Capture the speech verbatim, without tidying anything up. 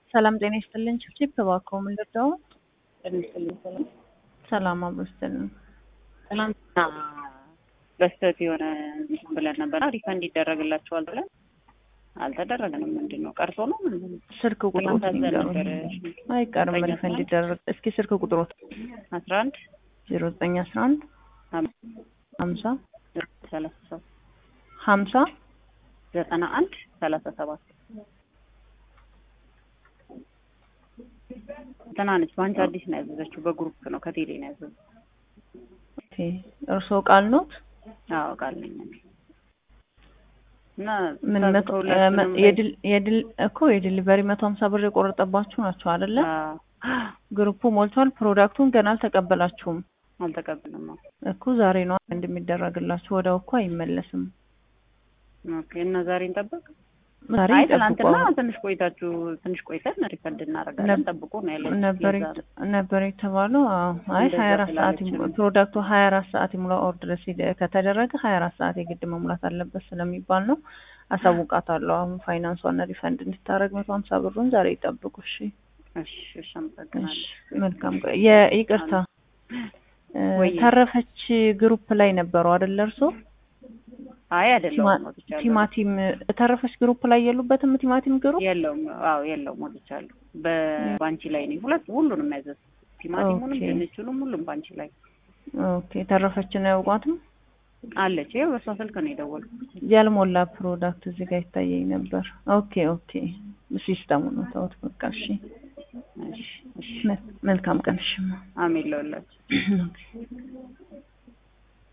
ሰላም ጤና ይስጥልኝ። ቺፕ ተባከው ምን ልርዳው? እንስልኝ ሰላም ሰላም አብሮስተን ትናንትና በስተት የሆነ እንትን ብለን ነበር ሪፈንድ ይደረግላችኋል ብለን አልተደረገንም። ምንድነው ቀርቶ ነው? ምንድነው? ስልክ ቁጥሮት ንገሩኝ። አይቀርም ሪፈንድ ይደረግ። እስኪ ስልክ ቁጥሮት አስራ አንድ ዜሮ ዘጠኝ አስራ አንድ ሀምሳ ሰላሳ ሰባት ሀምሳ ዘጠና አንድ ሰላሳ ሰባት ትናንት ባንቺ አዲስ ነው ያዘዘችው። በግሩፕ ነው ከቴሌ ነው ያዘዘችው። ኦኬ እርሶ ቃል ነው? አዎ ቃል ነኝ እና ምን መቶ የድል የድል እኮ የዲሊቨሪ መቶ ሀምሳ ብር የቆረጠባችሁ ናቸው አይደለ? ግሩፑ ሞልቷል። ፕሮዳክቱን ገና አልተቀበላችሁም? አልተቀበልንም እኮ ዛሬ ነው እንደሚደረግላችሁ። ወደው እኮ አይመለስም። ኦኬ እና ዛሬ እንጠብቅ። ዛሬ አይ ትናንትና ትንሽ ቆይታችሁ ትንሽ ቆይተን ሪፈንድ እናደርጋለን ጠብቁ ነው ያለኝ ነበር ነበር የተባለው። አይ ሀያ አራት ሰዓት ፕሮዳክቱ ሀያ አራት ሰዓት ይሙላ ኦርደር ሲደ ከተደረገ ሀያ አራት ሰዓት የግድ መሙላት አለበት ስለሚባል ነው። አሳውቃታለሁ። አሁን ፋይናንሷን ሪፈንድ እንድታረግ መቶ ሀምሳ ብሩን ዛሬ ይጠብቁ። እሺ እሺ እሺ አመሰግናለሁ። መልካም የይቅርታ ተረፈች ግሩፕ ላይ ነበሩ አይደል እርሶ? አይ አይደለም ቲማቲም ተረፈች ግሩፕ ላይ የሉበትም? ቲማቲም ግሩፕ የለውም። አዎ የለውም ወጥቻለሁ። በባንቺ ላይ ነው ሁለት ሁሉንም ያዘዝ ቲማቲሙንም ድንቹንም ሁሉም ባንቺ ላይ። ኦኬ ተረፈች ነው ያውቋትም አለች። ይኸው በሷ ስልክ ነው የደወልኩት። ያልሞላ ፕሮዳክት እዚህ ጋር ይታየኝ ነበር። ኦኬ ኦኬ ሲስተሙ ነው ታውት በቃ። እሺ እሺ መልካም ቀን። እሺ አሜን ለሁላችሁ።